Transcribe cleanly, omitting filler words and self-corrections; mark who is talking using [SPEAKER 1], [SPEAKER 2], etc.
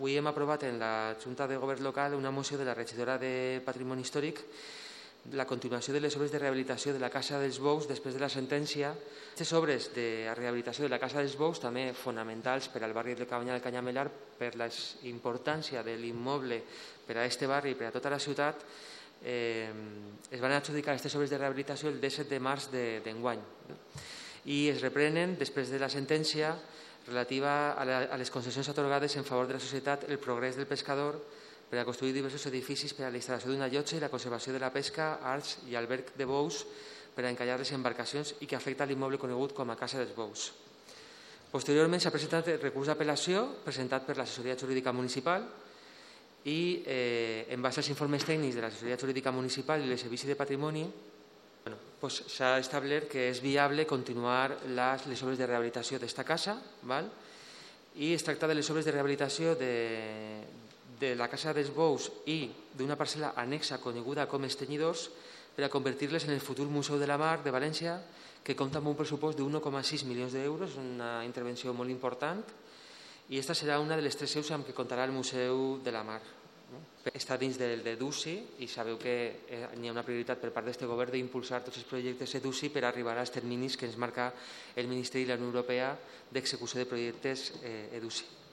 [SPEAKER 1] Avui hem aprovat en la Junta de Govern local una moció de la regidora de Patrimoni Històric la continuació de les obres de rehabilitació de la Casa dels Bous després de la sentència. Aquestes obres de rehabilitació de la Casa dels Bous, també fonamentals per al barri de Cabanyal del Canyamelar, per la importància de l'immoble per a aquest barri i per a tota la ciutat, es van adjudicar aquestes obres de rehabilitació el 17 de març d'enguany i es reprenen després de la sentència relativa a les concessions atorgades en favor de la societat El Progrés del Pescador per a construir diversos edificis per a la instal·lació d'una llotja i la conservació de la pesca, arts i alberg de bous per a encallar les embarcacions i que afecta l'immoble conegut com a Casa dels Bous. Posteriorment s'ha presentat el recurs d'apel·lació presentat per l'assessoria jurídica municipal i en base als informes tècnics de l'assessoria jurídica municipal i el Servici de Patrimoni s'ha establert que és viable continuar les obres de rehabilitació d'esta casa i es tracta de les obres de rehabilitació de la Casa dels Bous i d'una parcel·la anexa coneguda com els Tenyidors per a convertir-les en el futur Museu de la Mar de València, que compta amb un pressupost de 1,6 milions d'euros, una intervenció molt important, i aquesta serà una de les 3 seus amb què comptarà el Museu de la Mar. Està dins del DUCI i sabeu que hi ha una prioritat per part d'aquest govern d'impulsar tots els projectes EDUCI per arribar als terminis que ens marca el Ministeri i la Unió Europea d'execució de projectes EDUCI.